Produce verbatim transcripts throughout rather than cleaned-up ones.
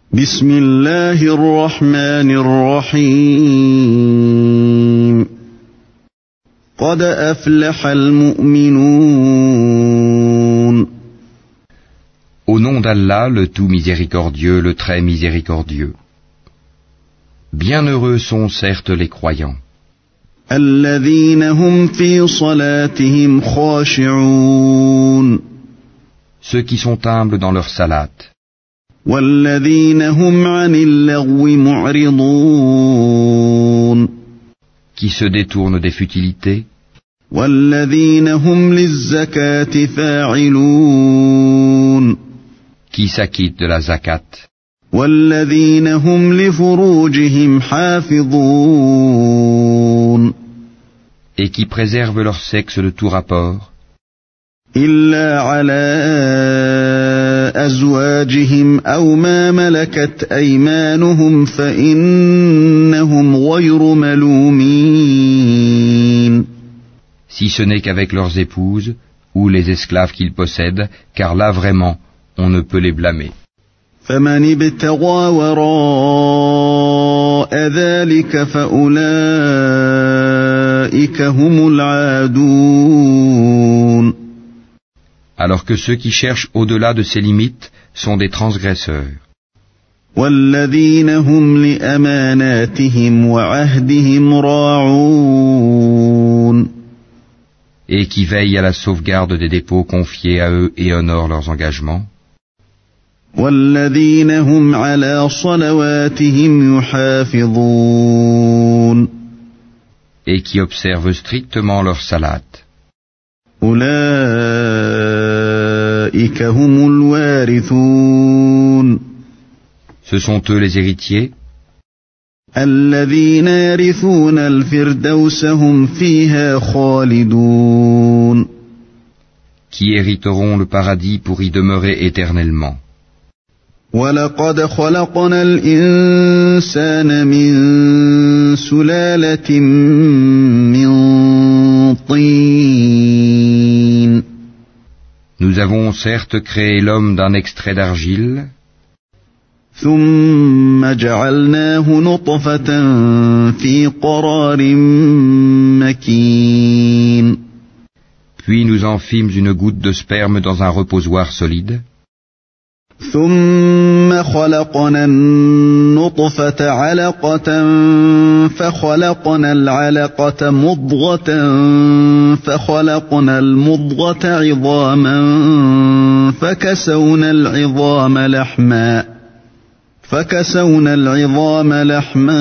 بسم الله الرحمن الرحيم قد أفلح المؤمنون Au nom d'Allah, le tout miséricordieux, le très miséricordieux. Bienheureux sont certes les croyants. الذين هم في صلاتهم خاشعون Ceux qui sont humbles dans leur salat. والذين هم عن اللغو معرضون Qui se détournent des futilités. والذين هم للزكاة فاعلون Qui s'acquittent de la zakat. والذين هم لفروجهم حافظون Et qui préservent leur sexe de tout rapport. إلا على أزواجهم أو ما ملكت أيمانهم فإنهم غير ملومين Si ce n'est qu'avec leurs épouses ou les esclaves qu'ils possèdent, car là vraiment, on ne peut les blâmer. فمن ابتغى وراء ذلك فأولئك هم العادون Alors que ceux qui cherchent au-delà de ces limites sont des transgresseurs. والذين هم لأماناتهم وعهدهم راعون Et qui veillent à la sauvegarde des dépôts confiés à eux et honorent leurs engagements. والذين هم على صلواتهم يحافظون Et qui observent strictement leur salat. أولئك هم الوارثون Ce sont eux les héritiers. الذين يرثون الفردوس هم فيها خالدون Qui hériteront le paradis pour y demeurer éternellement. ولقد خلقنا الإنسان من سلالة من طين Nous avons certes créé l'homme d'un extrait d'argile, ثم جعلناه نطفة في قرار مكين puis nous en fîmes une goutte de sperme dans un reposoir solide, ثم خلقنا النطفة علقة فخلقنا العلقة مضغة فخلقنا المضغة عظاما فكسونا العظام لحما فكسونا العظام لحما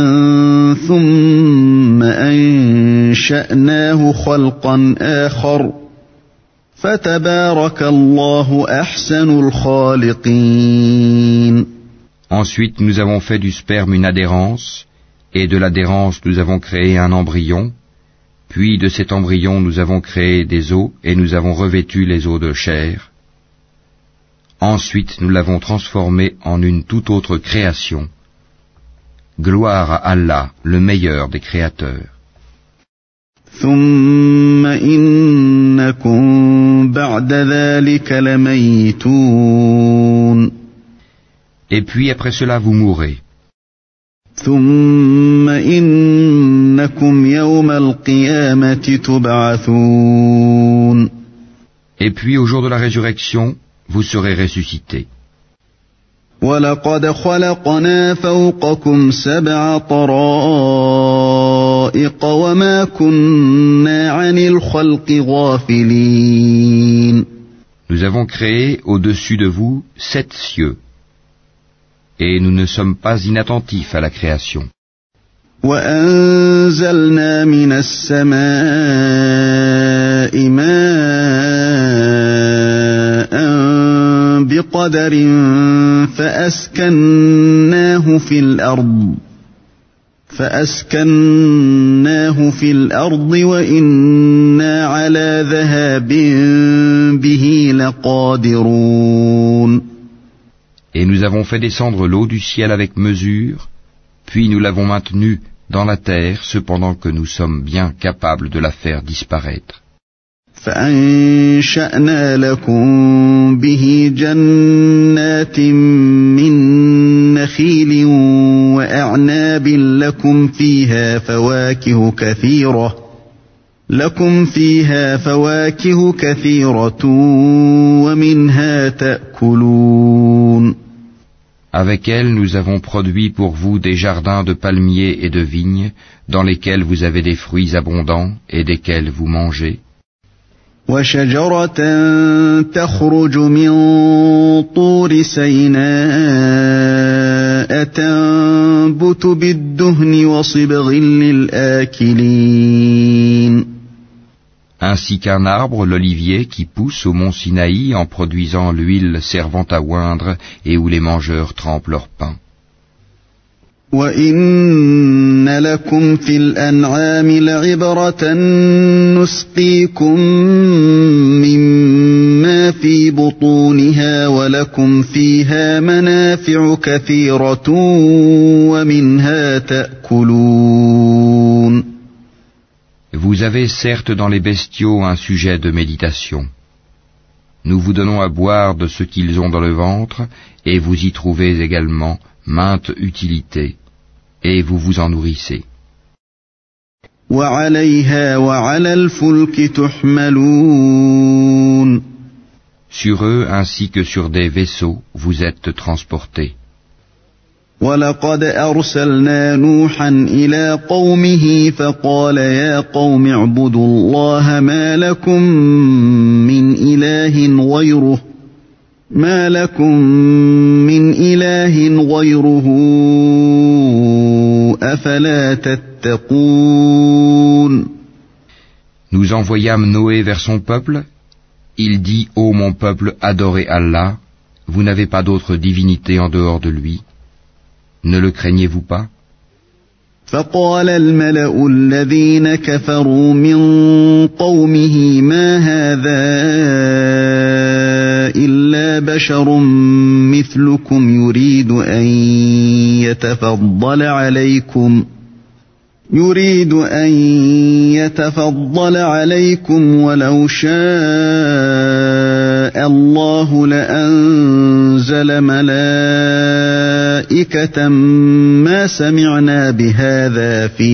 ثم أنشأناه خلقا آخر فتبارك الله أحسن الخالقين. Ensuite nous avons fait du sperme une adhérence, et de l'adhérence nous avons créé un embryon, puis de cet embryon nous avons créé des os, et nous avons revêtu les os de chair. Ensuite nous l'avons transformé en une toute autre création. Gloire à Allah, le meilleur des créateurs. ثم إنكم بعد ذلك لميتون Et puis après cela vous mourrez. ثم إنكم يوم القيامة تبعثون Et puis au jour de la résurrection, vous serez ressuscités. وَلَقَدْ خَلَقْنَا فَوْقَكُمْ سَبْعَ طَرَائِقَ وَمَا كُنَّا عَنِ الْخَلْقِ غَافِلِينَ Nous avons créé au-dessus de vous sept cieux, et nous ne sommes pas inattentifs à la création. وَأَنزَلْنَا مِنَ السَّمَاءِ مَاءً بقدر فأسكناه في الأرض فأسكناه في الأرض وإنا على ذهاب به لقادرون. Et nous avons fait descendre l'eau du ciel avec mesure, puis nous l'avons maintenue dans la terre, cependant que nous sommes bien capables de la faire disparaître. فأنشأنا لكم به جنات من نخيل وأعناب لكم فيها فواكه كثيرة لكم فيها فواكه كثيرة ومنها تأكلون. Avec elle, nous avons produit pour vous des jardins de palmiers et de vignes, dans lesquels vous avez des fruits abondants et desquels vous mangez. وشجرة تخرج من طور سيناء تنبت بالدهن وصبغ للآكلين. Ainsi qu'un arbre, l'olivier, qui pousse au mont Sinaï en produisant l'huile servant à oindre et où les mangeurs trempent leur pain. وَإِنَّ لَكُمْ فِي الْأَنْعَامِ لَعِبْرَةً نُسْقِيكُم مِّمَّا فِي بُطُونِهَا وَلَكُمْ فِيهَا مَنَافِعُ كَثِيرَةٌ وَمِنْهَا تَأْكُلُونَ. Vous avez certes dans les bestiaux un sujet de méditation. Nous vous donnons à boire de ce qu'ils ont dans le ventre, et vous y trouvez également maintes utilités, et vous vous en nourrissez. وَعَلَيْهَا وَعَلَى الْفُلْكِ تُحْمَلُونَ. Sur eux ainsi que sur des vaisseaux, vous êtes transportés. وَلَقَدْ أَرْسَلْنَا نُوحًا إِلَى قَوْمِهِ فَقَالَ يَا قَوْمِ اعْبُدُوا اللَّهَ مَا لَكُمْ مِنْ إِلَٰهٍ غَيْرُهُ ما لكم من إله غيره أفلا تتقون. Nous envoyâmes Noé vers son peuple. Il dit, ô mon peuple, adorez Allah, vous n'avez pas d'autre divinité en dehors de lui. Ne le craignez-vous pas? فقال الملأ الذين كفروا من قومه ما هذا إلا بشر مثلكم يريد أن يتفضل عليكم يريد أن يتفضل عليكم ولو شاء الله لأنزل ملائكة ما سمعنا بهذا في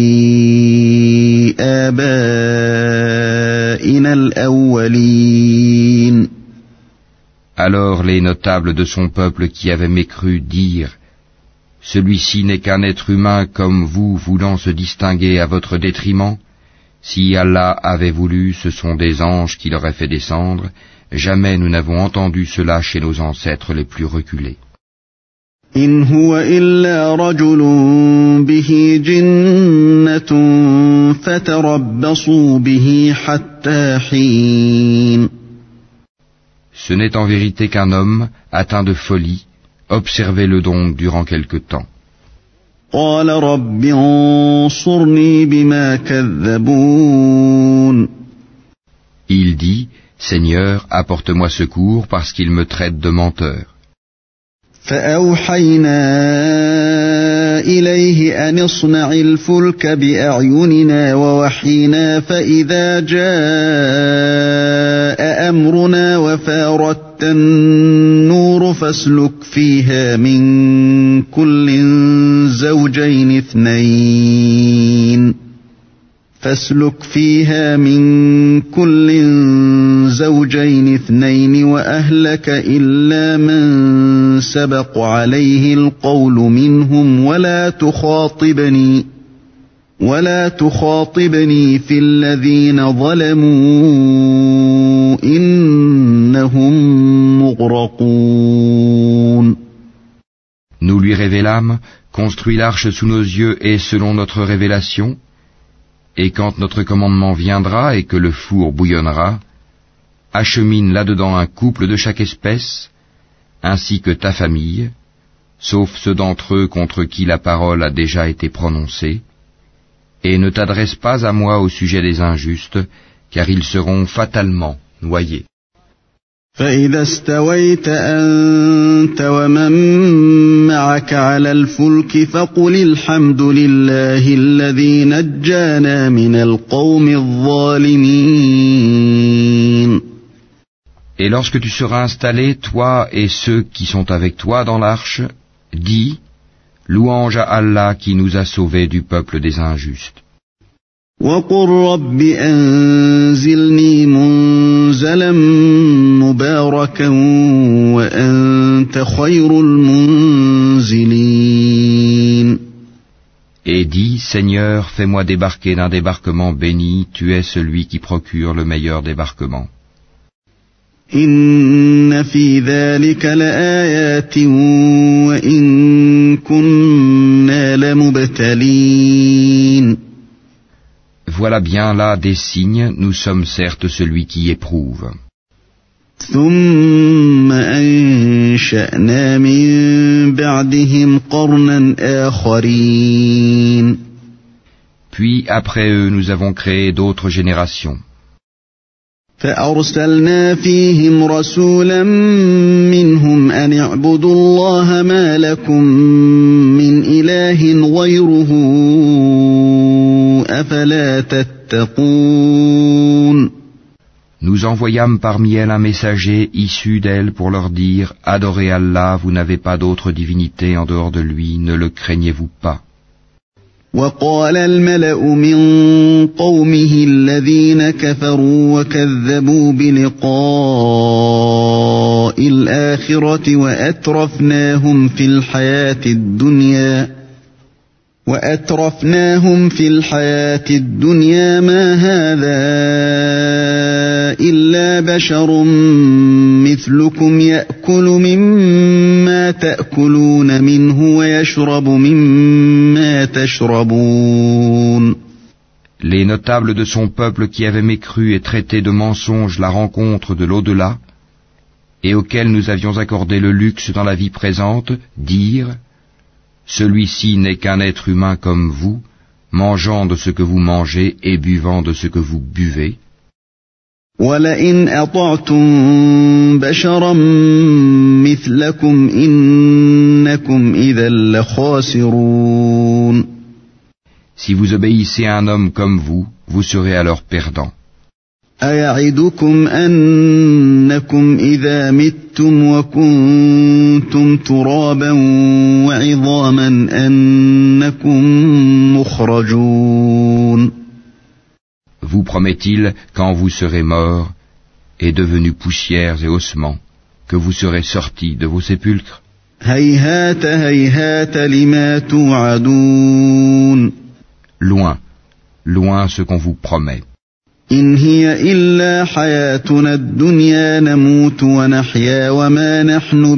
آبائنا الأولين. Alors les notables de son peuple qui avaient mécru dirent, celui-ci n'est qu'un être humain comme vous voulant se distinguer à votre détriment. Si Allah avait voulu, ce sont des anges qui l'auraient fait descendre. Jamais nous n'avons entendu cela chez nos ancêtres les plus reculés. إن هو إلا رجل به جنة فتربصوا به حتى حين. Ce n'est en vérité qu'un homme atteint de folie. Observez-le donc durant quelque temps. قال رب انصرني بما كذبون. Il dit, Seigneur, apporte-moi secours parce qu'ils me traitent de menteur. فأوحينا إليه أن اصنع الفلك بأعيننا ووحينا فإذا جاء أمرنا وفارت النور فاسلك فيها من كل زوجين اثنين فاسلك فيها من كل زوجين اثنين وأهلك إلا من سبق عليه القول منهم ولا تخاطبني ولا تخاطبني في الذين ظلموا إنهم مغرقون. Nous lui révélâmes, construis l'arche sous nos yeux et selon notre révélation. Et quand notre commandement viendra et que le four bouillonnera, achemine là-dedans un couple de chaque espèce, ainsi que ta famille, sauf ceux d'entre eux contre qui la parole a déjà été prononcée, et ne t'adresse pas à moi au sujet des injustes, car ils seront fatalement noyés. فإذا استويت أنت ومن معك على الفلك فقل الحمد لله الذي نجانا من القوم الظالمين. Et lorsque tu seras installé, toi et ceux qui sont avec toi dans l'arche, dis, Louange à Allah qui nous a sauvés du peuple des injustes. وَقُلْ رَبِّ أَنزِلْنِي مُنزَلًا مُبَارَكًا وَأَنْتَ خَيْرُ الْمُنزِلِينَ. Et dis, Seigneur, fais-moi débarquer d'un débarquement béni, tu es celui qui procure le meilleur débarquement. إِنَّ فِي ذَلِكَ لَآيَاتٍ وَإِن كُنَّا لَمُبْتَلِينَ. Voilà bien là des signes, nous sommes certes celui qui éprouve. ثُمَّ أَنشَأْنَا مِن بَعْدِهِمْ قَرْنًا آخَرِينَ. Puis après eux nous avons créé d'autres générations. فَأَرْسَلْنَا فِيهِمْ رَسُولًا مِّنْهُمْ أَنِ اعْبُدُوا اللَّهَ مَا لَكُم مِّنْ إِلَٰهٍ غَيْرُهُ أَفَلَا تَتَّقُونَ. Nous envoyâmes parmi elles un messager issu d'elles pour leur dire « Adorez Allah, vous n'avez pas d'autre divinité en dehors de lui, ne le craignez-vous pas ». وَقَالَ الْمَلَأُ مِنْ قَوْمِهِ الَّذِينَ كَفَرُوا وَكَذَّبُوا بِلِقَاءِ الْآخِرَةِ وَأَتْرَفْنَاهُمْ فِي الْحَيَاةِ الدُّنْيَا وَأَتْرَفْنَاهُمْ فِي الْحَيَاةِ الدُّنْيَا مَا هَذَا إِلَّا بَشَرٌ مِثْلُكُمْ يَأْكُلُ مِمَّا تَأْكُلُونَ مِنْهُ وَيَشْرَبُ مِمَّا تَشْرَبُونَ. Les notables de son peuple qui avaient mécru et traité de mensonge la rencontre de l'au-delà, et auxquels nous avions accordé le luxe dans la vie présente, dirent « Celui-ci n'est qu'un être humain comme vous, mangeant de ce que vous mangez et buvant de ce que vous buvez. » وَلَئِنْ أَطَعْتُمْ بَشَرًا مِثْلَكُمْ إِنَّكُمْ إِذًا لَخَاسِرُونَ. Si vous obéissez à un homme comme vous, vous serez alors perdant. أَيَعِدُكُمْ أَنَّكُمْ إِذَا مِتُّمْ وَكُنْتُمْ تُرَابًا وَعِظَامًا أَنَّكُمْ مُخْرَجُونَ. Vous promet-il, quand vous serez morts et devenus poussières et ossements, que vous serez sortis de vos sépulcres? هَيْهَاتَ هَيْهَاتَ لِمَا تُوعَدُونَ. Loin, loin ce qu'on vous promet. إِنْ هِيَ إِلَّا حَيَاتُنَا الدُّنْيَا نَمُوتُ وَنَحْيَا وَمَا نَحْنُ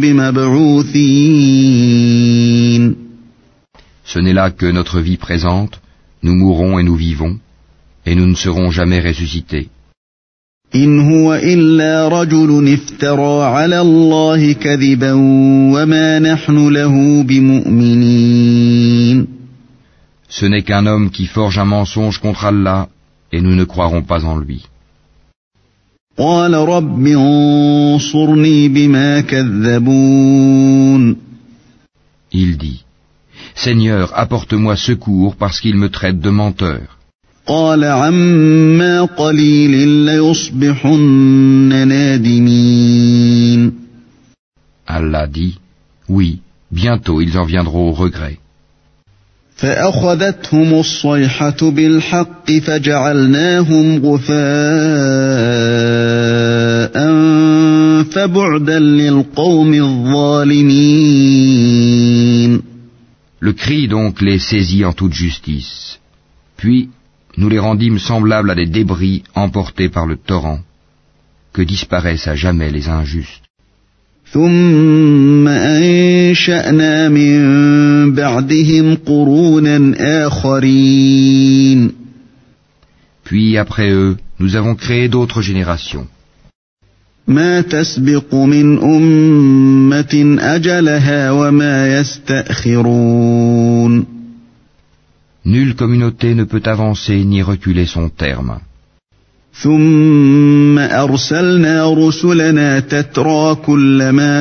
بِمَبْعُوثِينَ. Ce n'est là que notre vie présente, nous mourrons et nous vivons, et nous ne serons jamais ressuscités. إِنْ هُوَ إِلَّا رَجُلٌ افْتَرَى عَلَى اللَّهِ كَذِبًا وَمَا نَحْنُ لَهُ بِمُؤْمِنِينَ. Ce n'est qu'un homme qui forge un mensonge contre Allah, et nous ne croirons pas en lui. قَالَ رَبِّ انصُرْنِي بِمَا كَذَّبُونِ. Il dit, Seigneur, apporte-moi secours parce qu'ils me traitent de menteur. قَالَ عَمَّا قَلِيلٍ لَيُصْبِحُنَّ نَادِمِينَ. Allah dit, oui, bientôt ils en viendront au regret. فَأَخَذَتْهُمُ الصَّيْحَةُ بِالْحَقِّ فَجَعَلْنَاهُمْ غُثَاءً فَبُعْدًا لِلْقَوْمِ الظَّالِمِينَ. Le cri donc les saisit en toute justice. Puis, nous les rendîmes semblables à des débris emportés par le torrent, que disparaissent à jamais les injustes. ثُمَّ أَنشَأْنَا مِن بَعْدِهِمْ قُرُونًا آخَرِينَ. Puis après eux, nous avons créé d'autres générations. مَا تَسْبِقُ مِنْ أُمَّةٍ أَجَلَهَا وَمَا يَسْتَأْخِرُونَ. Nulle communauté ne peut avancer ni reculer son terme. ثُمَّ أَرْسَلْنَا رُسُلَنَا تَتْرَىٰ كُلَّمَا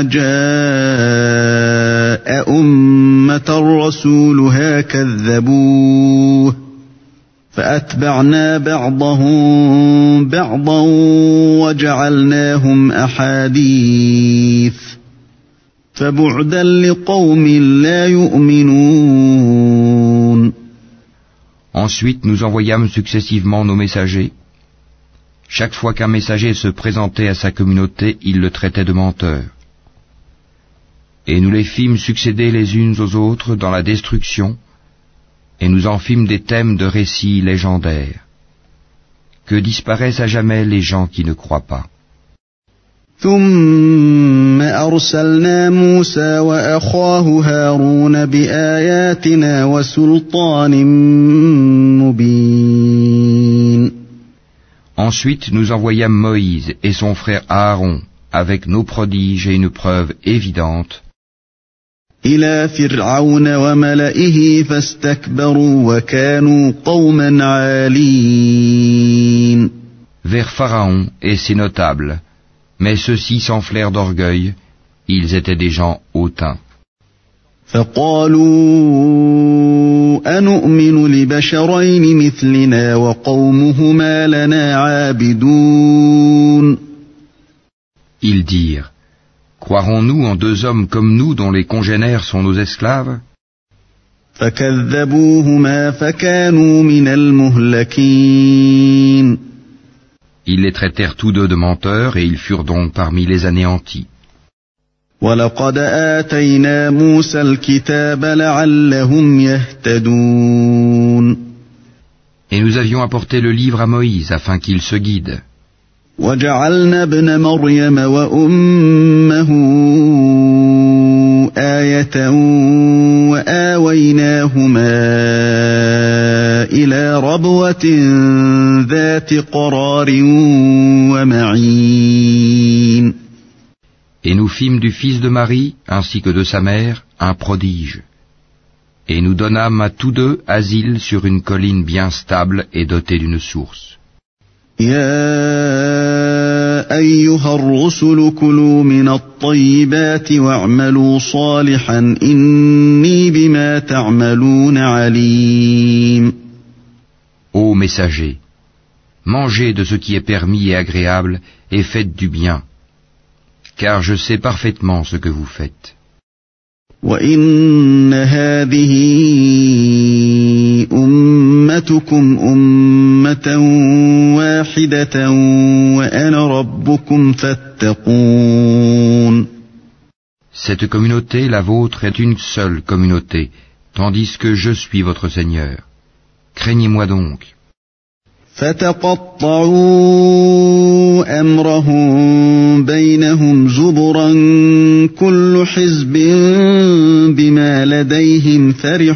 جَاءَ أُمَّةً رَّسُولُهَا كَذَّبُوهُ فَأَتْبَعْنَا بَعْضَهُم بَعْضًا وَجَعَلْنَاهُمْ أَحَادِيثَ فبعدا لقوم لا يؤمنون. Ensuite nous envoyâmes successivement nos messagers. Chaque fois qu'un messager se présentait à sa communauté, il le traitait de menteur. Et nous les fîmes succéder les unes aux autres dans la destruction, et nous en fîmes des thèmes de récits légendaires. Que disparaissent à jamais les gens qui ne croient pas. ثم أرسلنا موسى وأخاه هارون بآياتنا وسلطان مبين. Ensuite nous envoyâmes Moïse et son frère Aaron avec nos prodiges et une preuve évidente إلى فرعون وملئه فاستكبروا وكانوا قوما عالين. vers Pharaon et ses notables, mais ceux-ci s'enflèrent d'orgueil, ils étaient des gens hautains. فقالوا أنؤمن لبشرين مثلنا وقومهما لنا عابدون. Ils dirent, croirons-nous en deux hommes comme nous dont les congénères sont nos esclaves? فكذبوهما فكانوا من المهلكين. Ils les traitèrent tous deux de menteurs et ils furent donc parmi les anéantis. وَلَقَدْ آتَيْنَا مُوسَى الْكِتَابَ لَعَلَّهُمْ يَهْتَدُونَ. Et nous avions apporté le livre à Moïse afin qu'il se guide. وَجَعَلْنَا ابْنَ مَرْيَمَ وَأُمَّهُ آيَةً وَآوَيْنَاهُمَا إِلَى رَبْوَةٍ ذَاتِ قَرَارٍ وَمَعِينٍ. Et nous fîmes du fils de Marie, ainsi que de sa mère, un prodige. Et nous donnâmes à tous deux asile sur une colline bien stable et dotée d'une source. يا أيها الرسل كلوا من الطيبات واعملوا صالحا إني بما تعملون عليم. Ô messagers, mangez de ce qui est permis et agréable et faites du bien, car je sais parfaitement ce que vous faites. وإن هذه أمتكم أمة واحدة وأنا ربكم فاتقون. Cette communauté, la vôtre, est une seule communauté, tandis que je suis votre Seigneur. Craignez-moi donc. فتقطعوا أمرهم بينهم زبرا كل حزب بما لديهم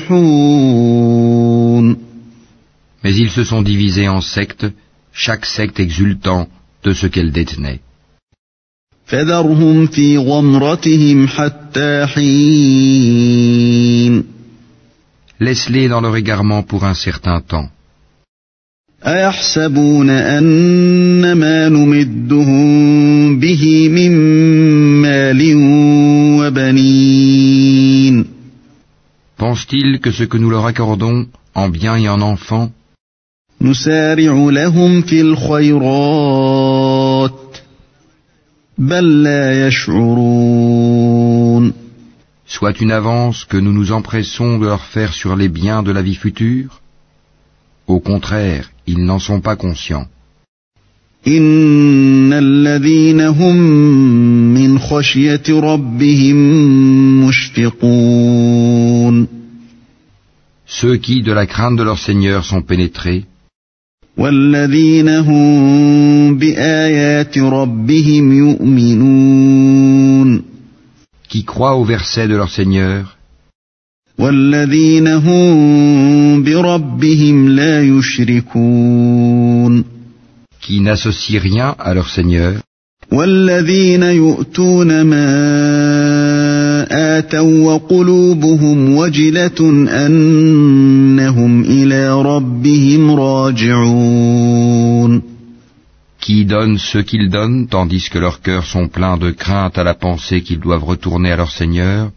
فرحون. Mais ils se sont divisés en sectes, chaque secte exultant de ce qu'elle détenait. فذرهم في غمرتهم حتى حين. Laisse-les dans leur égarement pour un certain temps. أيحسبون أن ما نمدهم به من مال وبنين. Pense-t-il que ce que nous leur accordons en biens et en enfants, نسارع لهم في الخيرات بل لا يشعرون. soit une avance que nous nous empressons de leur faire sur les biens de la vie future? Au contraire, ils n'en sont pas conscients. إن الذين هم من خشية ربهم مشفقون. Ceux qui, de la crainte de leur Seigneur, sont pénétrés, والذين هم بآيات ربهم يؤمنون. qui croient au verset de leur Seigneur, والذين هم بربهم لا يشركون. qui n'associent rien à leur Seigneur, والذين يؤتون ما آتوا وقلوبهم وجلة أنهم إلى ربهم راجعون. qui donnent ce qu'ils donnent, tandis que leurs cœurs sont pleins de crainte à la pensée qu'ils doivent retourner à leur Seigneur.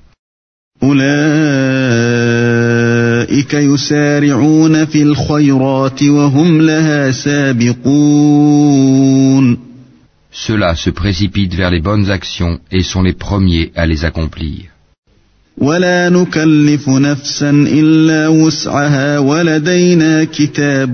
أولئك يسارعون في الخيرات وهم لها سابقون. ceux-là se précipitent vers les bonnes actions et sont les premiers à les accomplir. ولا نكلف نفسا إلا وسعها ولدينا كتاب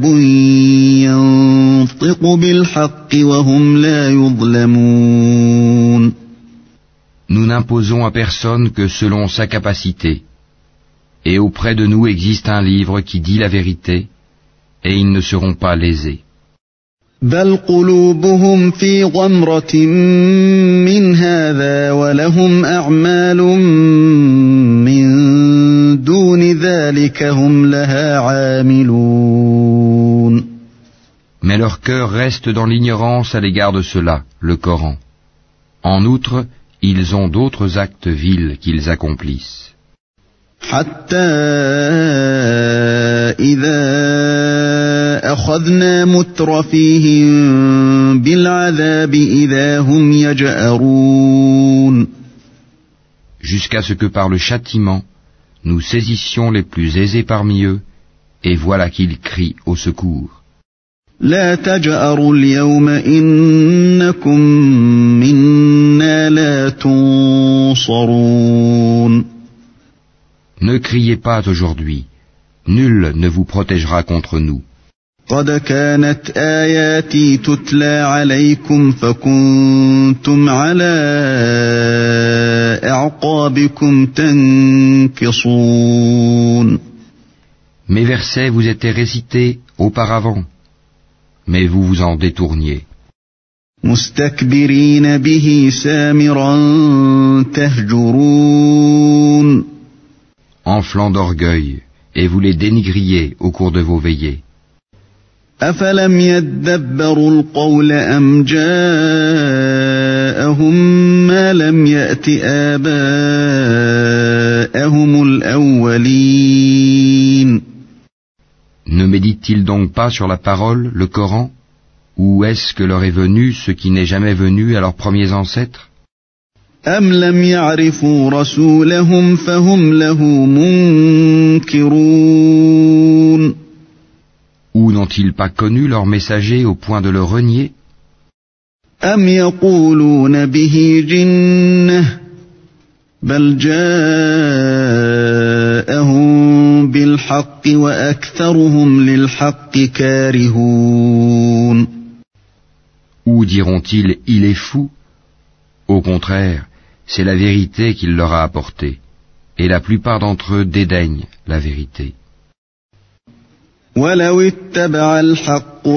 ينطق بالحق وهم لا يظلمون. Nous n'imposons à personne que selon sa capacité, et auprès de nous existe un livre qui dit la vérité, et ils ne seront pas lésés. بل قلوبهم في غمرة من هذا ولهم أعمال من دون ذلك هم لها عاملون. Mais leur cœur reste dans l'ignorance à l'égard de cela, le Coran. En outre, ils ont d'autres actes vils qu'ils accomplissent. حتى إذا أخذنا مترفيهم بالعذاب إذا هم يجأرون. Jusqu'à ce que par le châtiment, nous saisissions les plus aisés parmi eux, et voilà qu'ils crient au secours. لا تجأروا اليوم إنكم منا لا تنصرون. Ne criez pas aujourd'hui, nul ne vous protégera contre nous. قد كانت آياتي تتلى عليكم فكنتم على أعقابكم تنكصون. Mes versets vous étaient récités auparavant, mais vous vous en détourniez. مستكبرين به سامرا تهجرون. Enflants d'orgueil, et vous les dénigriez au cours de vos veillées. أفلم يدبروا القول أم جاءهم ما لم يأت آباءهم الأولين. Ne médite-t-il donc pas sur la parole, le Coran, ou est-ce que leur est venu ce qui n'est jamais venu à leurs premiers ancêtres? أم لم يعرفوا رسولهم فهم له منكرون. Ou n'ont-ils pas connu leur messager au point de le renier? أم يقولون به جنة بل جاءهم بالحق وأكثرهم للحق كارهون. Ou diront-ils, il est fou? Au contraire, c'est la vérité qu'il leur a apportée, et la plupart d'entre eux dédaignent la vérité. ولو اتبع الحق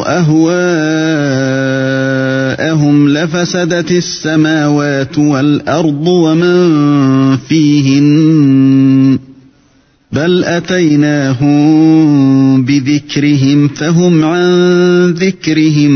أهواءهم لفسدت السماوات والأرض ومن فيهن بل أتيناهم بذكرهم فهم عن ذكرهم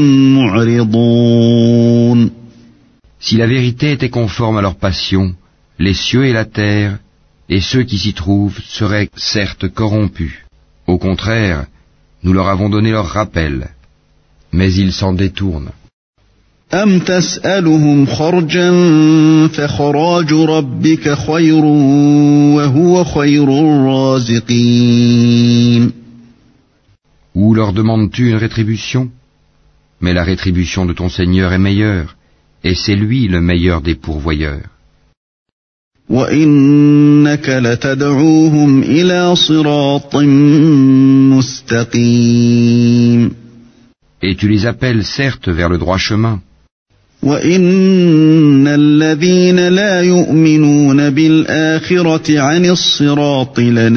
معرضون. Si la vérité était conforme à leur passion, les cieux et la terre, et ceux qui s'y trouvent, seraient certes corrompus. Au contraire, nous leur avons donné leur rappel, mais ils s'en détournent. أم تسألهم خرجا فخراج ربك خير وهو خير الرازقين. Ou leur demandes-tu une rétribution? Mais la rétribution de ton Seigneur est meilleure, et c'est lui le meilleur des pourvoyeurs. وإنك لتدعوهم إلى صراط مستقيم. Et tu les appelles certes vers le droit chemin. وإن الذين لا يؤمنون بالآخرة عن الصراط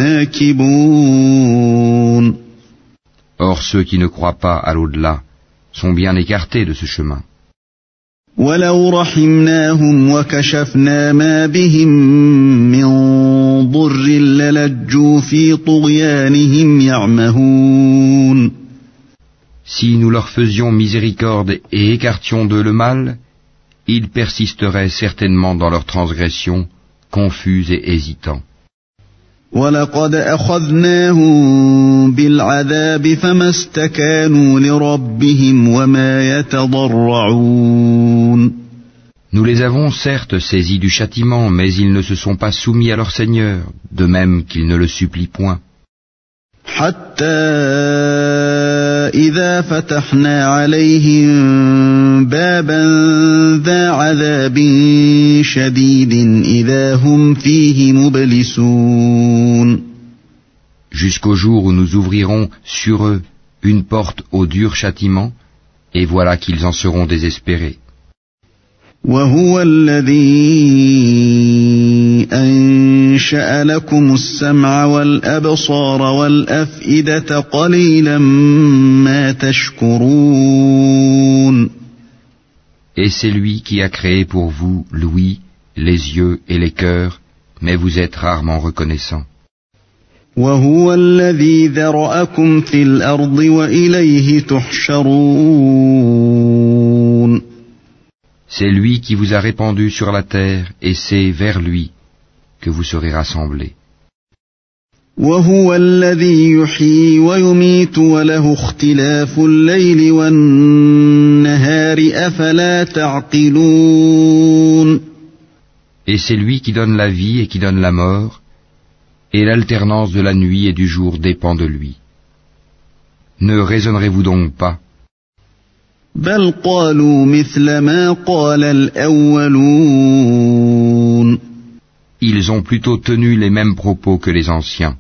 لناكبون. Or ceux qui ne croient pas à l'au-delà sont bien écartés de ce chemin. ولو رحمناهم وكشفنا ما بهم من ضر للجوا في طغيانهم يعمهون. Si nous leur faisions miséricorde et écartions d'eux le mal, ils persisteraient certainement dans leur transgression, confus et hésitants. وَلَقَدْ أَخَذْنَاهُمْ بِالْعَذَابِ فَمَا اسْتَكَانُوا لِرَبِّهِمْ وَمَا يَتَضَرَّعُونَ. Nous les avons certes saisis du châtiment, mais ils ne se sont pas soumis à leur Seigneur, de même qu'ils ne le supplient point. حتى إذا فتحنا عليهم بابا ذا عذاب شديد إذا هم فيه مبلسون. Jusqu'au jour où nous ouvrirons sur eux une porte au dur châtiment, et voilà qu'ils en seront désespérés. وهو الذي أنشأ لكم السمع والأبصار والأفئدة قليلا ما تشكرون. Et c'est lui qui a créé pour vous l'ouïe, les yeux et les cœurs, mais vous êtes rarement reconnaissants. وهو الذي ذرأكم في الأرض وإليه تحشرون. C'est lui qui vous a répandu sur la terre, et c'est vers lui que vous serez rassemblés. وهو الذي يحيي ويميت وله اختلاف الليل والنهار أفلا تعقلون. Et c'est lui qui donne la vie et qui donne la mort, et l'alternance de la nuit et du jour dépend de lui. Ne raisonnerez-vous donc pas? بل قالوا مثل ما قال الأولون. Ils ont plutôt tenu les mêmes propos que les anciens.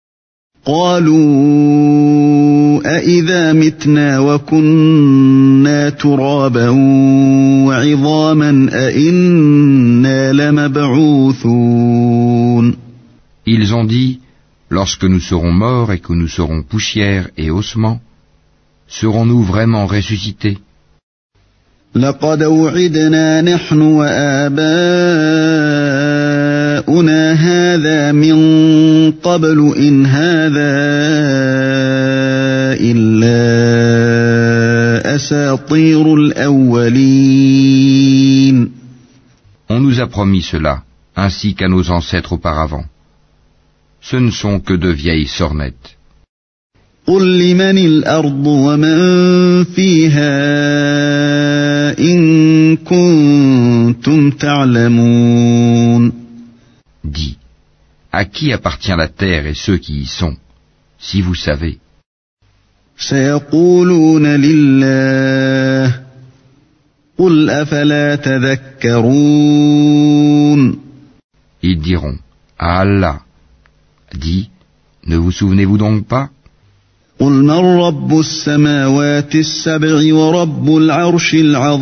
قالوا أإذا متنا وكنا ترابا وعظاما أإنا لمبعوثون. Ils ont dit, lorsque nous serons morts et que nous serons poussière et ossements, serons-nous vraiment ressuscités? لقد وعدنا نحن وآباؤنا هذا من قبل إن هذا إلا أساطير الأولين. On nous a promis cela, ainsi qu'à nos ancêtres auparavant. Ce ne sont que de vieilles sornettes. قل لمن الأرض ومن فيها إن كنتم تعلمون. Dis, à qui appartient la terre et ceux qui y sont, si vous savez? سيقولون لله قل أفلا تذكرون. Ils diront, à Allah. Dis, ne vous souvenez-vous donc pas? قل من رب السماوات السبع ورب العرش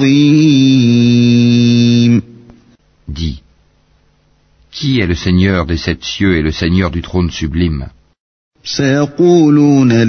العظيم. Dis, qui est le Seigneur des sept cieux et le Seigneur du trône sublime? سيقولون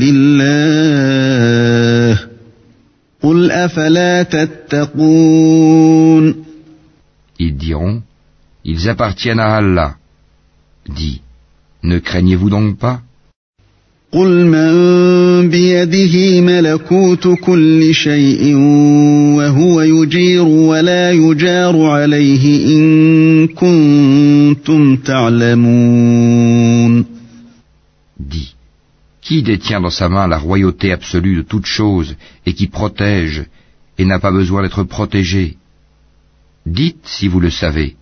لله قل أفلا تتقون. Ils diront, ils appartiennent à Allah. Dis, ne craignez-vous donc pas? قل من بيده ملكوت كل شيء وهو يجير ولا يجار عليه إن كنتم تعلمون. Dis, qui détient dans sa main la royauté absolue de toutes choses et qui protège et n'a pas besoin d'être protégé? Dites si vous le savez.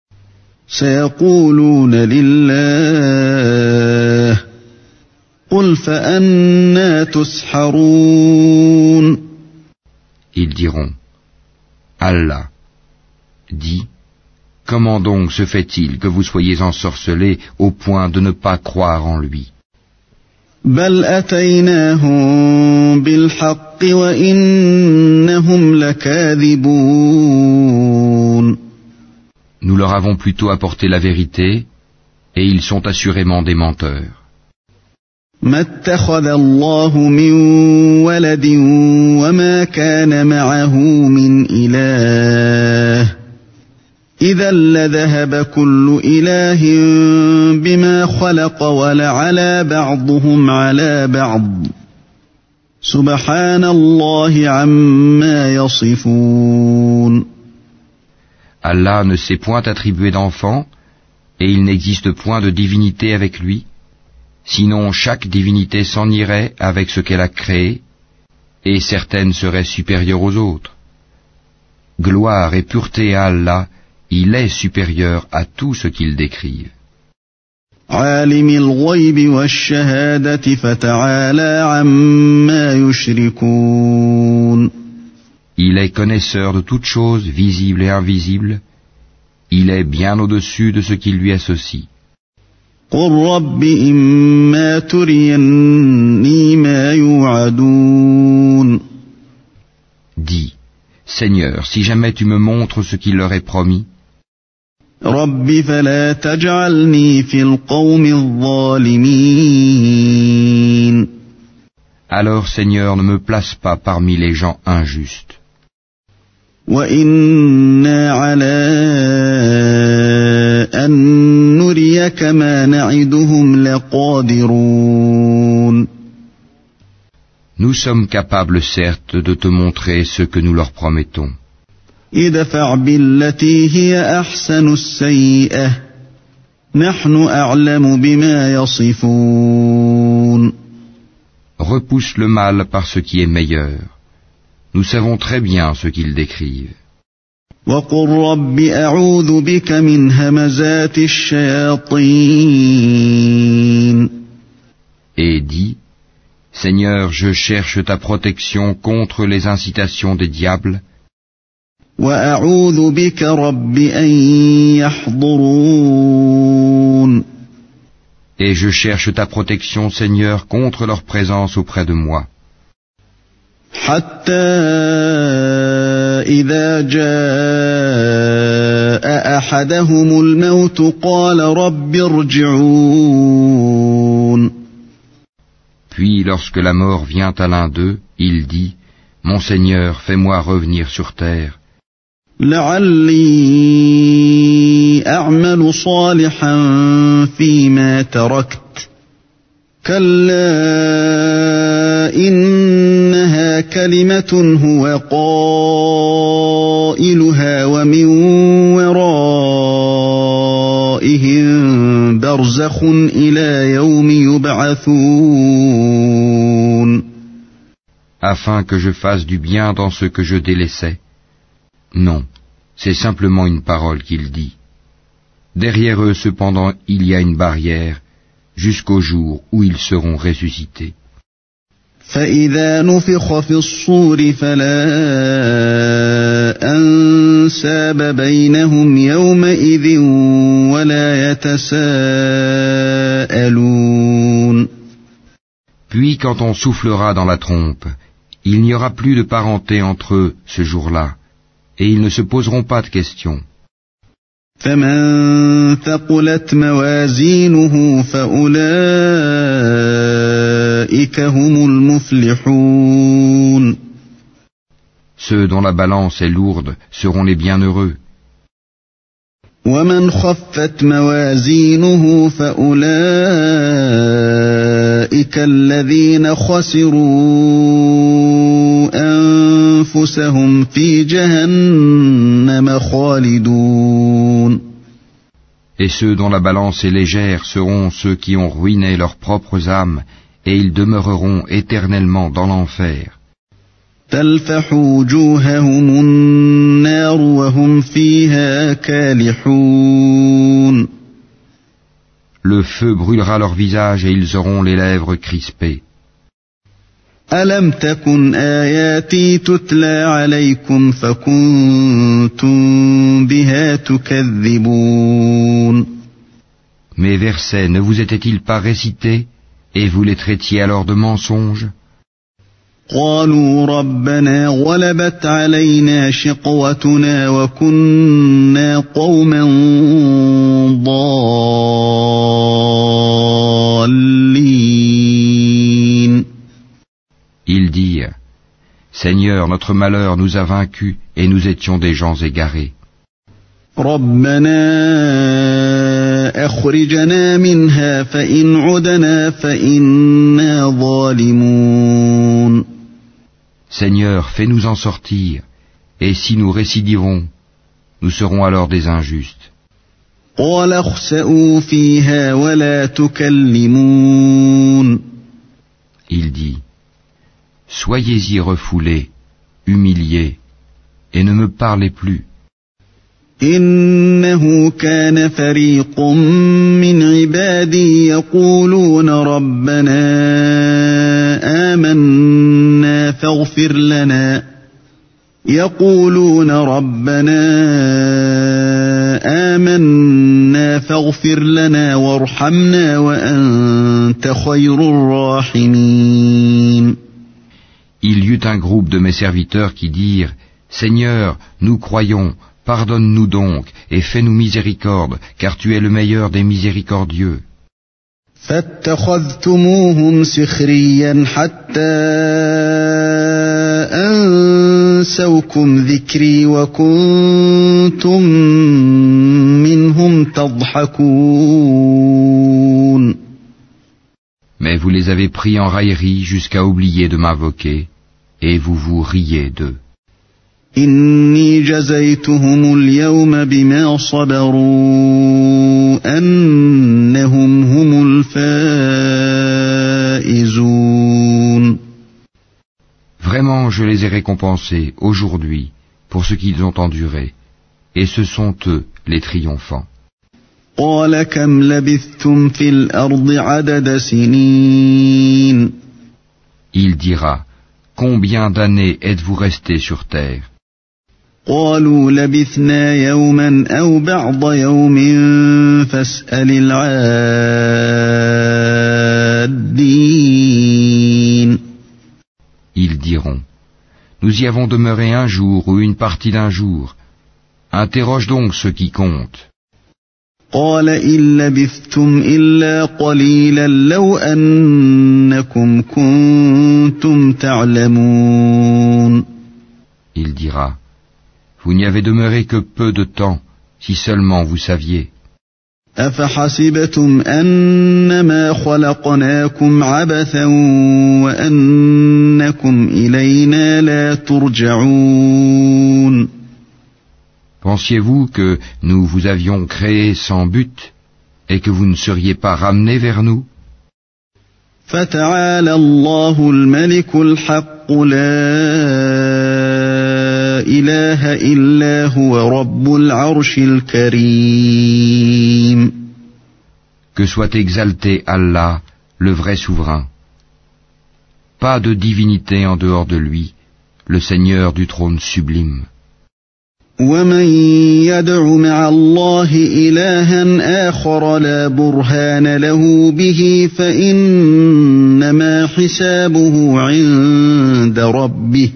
سيقولون لله قل فأنى تسحرون. Ils diront, Allah. Dis, comment donc se fait-il que vous soyez ensorcelés au point de ne pas croire en lui? بل أتيناهم بالحق وإنهم لكاذبون. Nous leur avons plutôt apporté la vérité, et ils sont assurément des menteurs. ما اتخذ الله من ولد وما كان معه من إله إذا لذهب كل إله بما خلق ولعلى بعضهم على بعض سبحان الله عما يصفون. Allah ne s'est point attribué d'enfant, et il n'existe point de divinité avec lui, sinon chaque divinité s'en irait avec ce qu'elle a créé, et certaines seraient supérieures aux autres. Gloire et pureté à Allah, il est supérieur à tout ce qu'ils décrivent. عالم الغيب والشهادة فتعالى عما يشركون. Il est connaisseur de toutes choses, visibles et invisibles. Il est bien au-dessus de ce qui lui associe. قل رب إما تريني ما يوعدون. Dis, Seigneur, si jamais tu me montres ce qu'il leur est promis, رب فلا تجعلني في القوم الظالمين. alors Seigneur, ne me place pas parmi les gens injustes. وإنا على أن نريك ما نعدهم لقادرون. Nous sommes capables, certes, de te montrer ce que nous leur promettons. ادفع بالتي هي أحسن السيئة نحن أعلم بما يصفون. Repousse le mal par ce qui est meilleur. Nous savons très bien ce qu'ils décrivent. وقل رب أعوذ بك من همزات الشياطين. Et dis, Seigneur, je cherche ta protection contre les incitations des diables, وأعوذ بك رب أن يحضرون. et je cherche ta protection, Seigneur, contre leur présence auprès de moi. حتى إذا جاء أحدهم الموت قال رب ارجعون. Puis, lorsque la mort vient à l'un d'eux, il dit, Mon Seigneur, fais-moi revenir sur terre, لعلي أعمل صالحا فيما تركت كلا إنها كلمة هو قائلها ومن ورائهم برزخ إلى يوم يبعثون. afin que je fasse du bien dans ce que je délaissais. Non, c'est simplement une parole qu'il dit. Derrière eux, cependant, il y a une barrière, jusqu'au jour où ils seront ressuscités. فإذا نفخ في الصور فلا أنساب بينهم يومئذ ولا يتساءلون. Puis quand on soufflera dans la trompe, il n'y aura plus de parenté entre eux ce jour-là, et ils ne se poseront pas de questions. فمن ثقلت موازينه فأولئك هم المفلحون. Ceux dont la balance est lourde seront les bienheureux. ومن خفت موازينه فأولئك الذين خسروا أنفسهم في جهنم خالدون. Et ceux dont la balance est légère seront ceux qui ont ruiné leurs propres âmes, et ils demeureront éternellement dans l'enfer. تلفح وجوههم النار وهم فيها كالحون. Le feu brûlera leur visage et ils auront les lèvres crispées. ألم تكن آياتي تتلى عليكم فكنتم بها تكذبون. Mes versets ne vous étaient-ils pas récités, et vous les traitiez alors de mensonges? قالوا ربنا غلبت علينا شقوتنا وكنا قوما ضالين. Ils dirent, Seigneur, notre malheur nous a vaincus et nous étions des gens égarés. ربنا أخرجنا منها فإن عدنا فإنا ظالمون. Seigneur, fais-nous en sortir, et si nous récidivons, nous serons alors des injustes. قال اخسئوا فيها ولا تكلمون. Il dit, Soyez-y refoulés, humiliés, et ne me parlez plus. إنه كان فريق من عبادي يقولون ربنا آمنا فاغفر لنا يقولون ربنا آمنا فاغفر لنا وارحمنا وأنت خير الراحمين. Il y eut un groupe de mes serviteurs qui dirent, Seigneur, nous croyons, pardonne-nous donc et fais-nous miséricorde, car tu es le meilleur des miséricordieux. فاتخذتموهم سخريا حتى أنسوكم ذكري وكنتم منهم تضحكون. Mais vous les avez pris en raillerie jusqu'à oublier de m'invoquer, et vous vous riez d'eux. إني جزيتهم اليوم بما صبروا أنهم هم الفائزون. Vraiment, je les ai récompensés aujourd'hui pour ce qu'ils ont enduré, et ce sont eux les triomphants. قال كم لبثتم في الأرض عدد سنين. Il dira, combien d'années êtes-vous restés sur terre? قالوا لبثنا يوما أو بعض يوم فاسأل العادين. Ils diront, nous y avons demeuré un jour ou une partie d'un jour. Interroge donc ceux qui comptent. قال إن لبثتم إلا قليلا لو أنكم كنتم تعلمون. Il dira, vous n'y avez demeuré que peu de temps, si seulement vous saviez. أفحسبتم أنما خلقناكم عبثا وأنكم إلينا لا ترجعون. Pensiez-vous que nous vous avions créé sans but et que vous ne seriez pas ramenés vers nous? فتعالى الله الملك الحق لا إله إلا هو رب العرش الكريم. Que soit exalté Allah, le vrai souverain. Pas de divinité en dehors de lui, le Seigneur du trône sublime. ومن يدع مع الله إلها آخر لا برهان له به فإنما حسابه عند ربه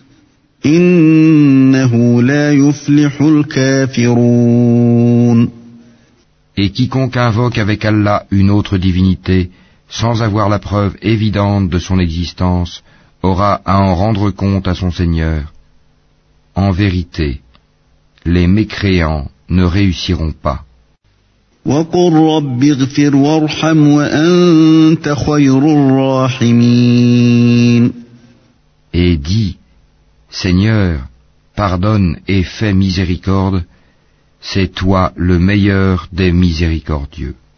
إنه لا يفلح الكافرون. Et quiconque invoque avec Allah une autre divinité, sans avoir la preuve évidente de son existence, aura à en rendre compte à son Seigneur. En vérité, les mécréants ne réussiront pas. وقل رب اغفر وارحم وأنت خير الراحمين. Et dis, Seigneur, pardonne et fais miséricorde, c'est toi le meilleur des miséricordieux.